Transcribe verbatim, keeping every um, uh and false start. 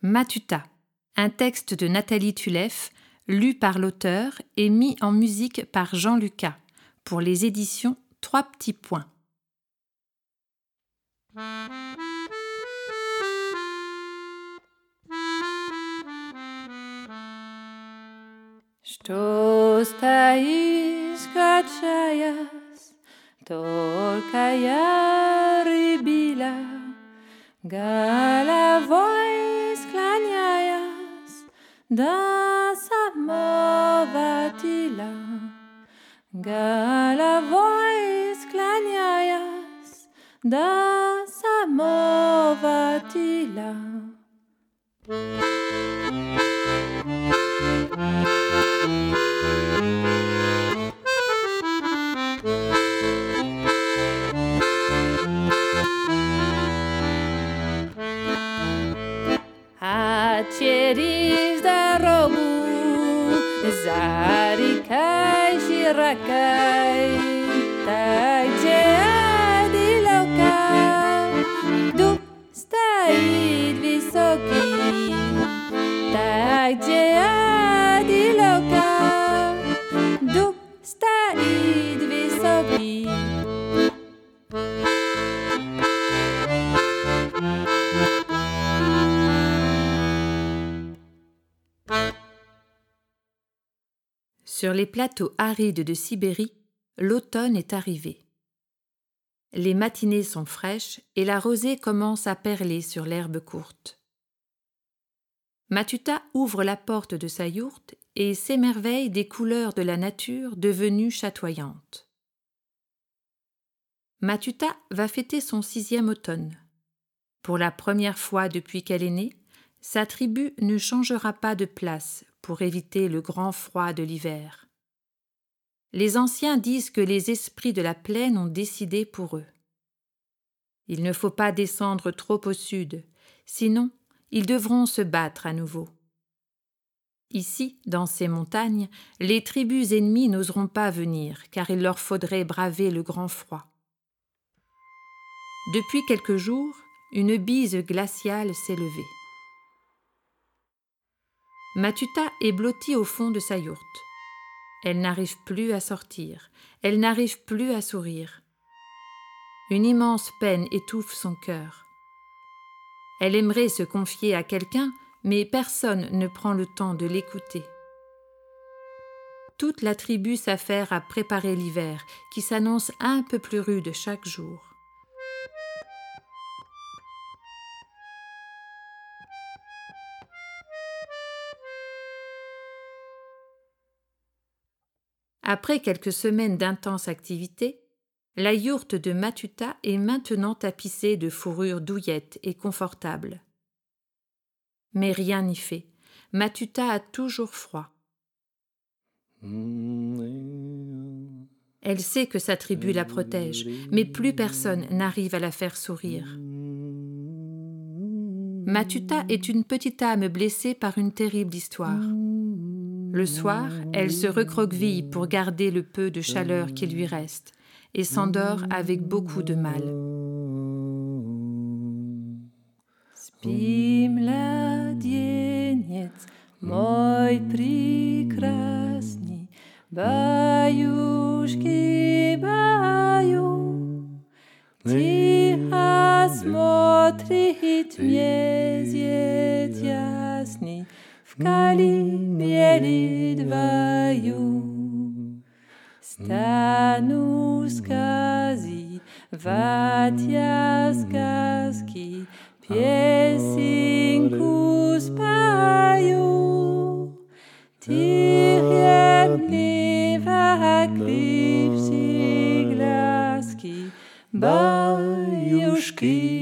Matuta, un texte de Nathalie Tulef, lu par l'auteur et mis en musique par Jean Lucas, pour les éditions Trois Petits Points. Stostais kachayas, torkaya ribila, galavois klaniayas, da samovatila, galavois klaniayas, da samovatila. Ceris da robu, zarikai shirakai, taicea di loca, du staid visoki, taicea di loca, du staid visoki. Sur les plateaux arides de Sibérie, l'automne est arrivé. Les matinées sont fraîches et la rosée commence à perler sur l'herbe courte. Matuta ouvre la porte de sa yourte et s'émerveille des couleurs de la nature devenues chatoyantes. Matuta va fêter son sixième automne. Pour la première fois depuis qu'elle est née, sa tribu ne changera pas de place pour éviter le grand froid de l'hiver. Les anciens disent que les esprits de la plaine ont décidé pour eux. Il ne faut pas descendre trop au sud, sinon ils devront se battre à nouveau. Ici, dans ces montagnes, les tribus ennemies n'oseront pas venir, car il leur faudrait braver le grand froid. Depuis quelques jours, une bise glaciale s'est levée. Matuta est blottie au fond de sa yourte. Elle n'arrive plus à sortir, elle n'arrive plus à sourire. Une immense peine étouffe son cœur. Elle aimerait se confier à quelqu'un, mais personne ne prend le temps de l'écouter. Toute la tribu s'affaire à préparer l'hiver, qui s'annonce un peu plus rude chaque jour. Après quelques semaines d'intense activité, la yourte de Matuta est maintenant tapissée de fourrures douillettes et confortables. Mais rien n'y fait. Matuta a toujours froid. Elle sait que sa tribu la protège, mais plus personne n'arrive à la faire sourire. Matuta est une petite âme blessée par une terrible histoire. Le soir, elle se recroqueville pour garder le peu de chaleur qui lui reste et s'endort avec beaucoup de mal. Spim mladieniec, moj prikrasni, bаюшки, баю, тихо смотрит медведь ясный, в колыбели двою. Стану скази, ватя сказки, песенку спою. Тихе млива кривши глазки, баюшки.